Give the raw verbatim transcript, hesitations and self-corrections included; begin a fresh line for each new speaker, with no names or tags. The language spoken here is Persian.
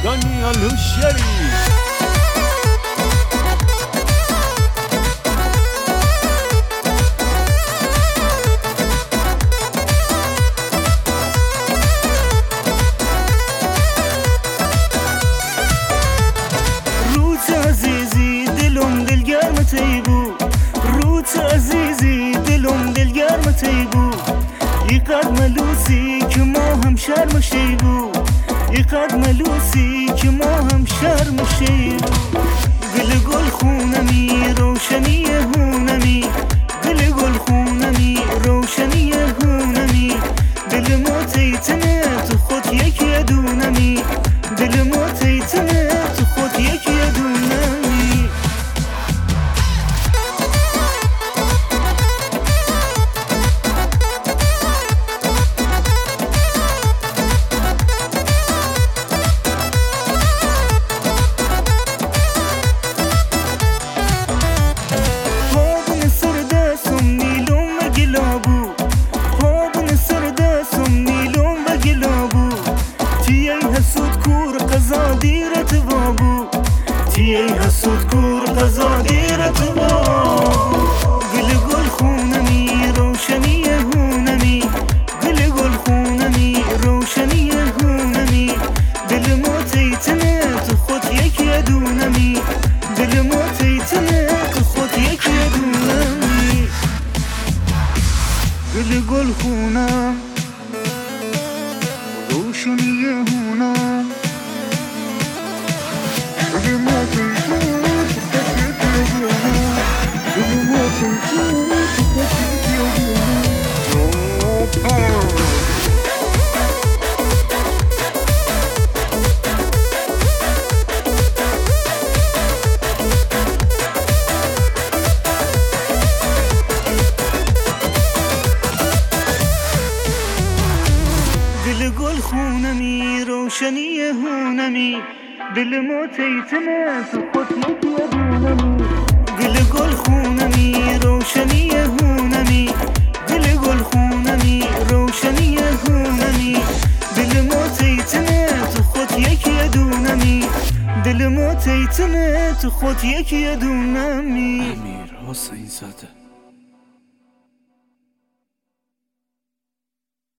دانیال هوشیاری.
عزیزی دلم دلگرمت ای بود، روت عزیزی دلم دلگرمت ای بود. اینقدر ملوسی که ما هم شرمش ای بود، اینقدر ملوسی که ما هم شرمش ای بود. گل گل خونمی روشنی هونمی، گل گل خونمی روشنی هونمی. دل ما تیتنه تو خود یکی دونمی، دل ما تیتنه تو خود یکی دونمی. پابون سر دستم نیلم و گلابو، پابون سر دستم نیلم و گلابو. تی ای حسود کور قضا دیرت وابو، تی ای حسود کور قضا دیرت وابو. گل گل خونمی روشنی هونمی، گل گل خونمی روشنی هونمی. دل ما تیتنه تو خود یکی دونمی، دل ما تیتنه تو خود یکی دونمی. گل گل خونم روشنی هونم، دل ما تیتنه تو خود یکی دونم، دل ما تیتنه تو خود یکی دونم. گل گل خونمی روشنی هونمی، دل ما تیتنه تو خود یکی دونمی. گل گل خونمی روشنی هونمی، گل گل خونمی روشنی هونمی. دل ما تیتنه تو خود یکی دونمی، دل ما تیتنه تو خود یکی دونمی.
امیر حسین زاده.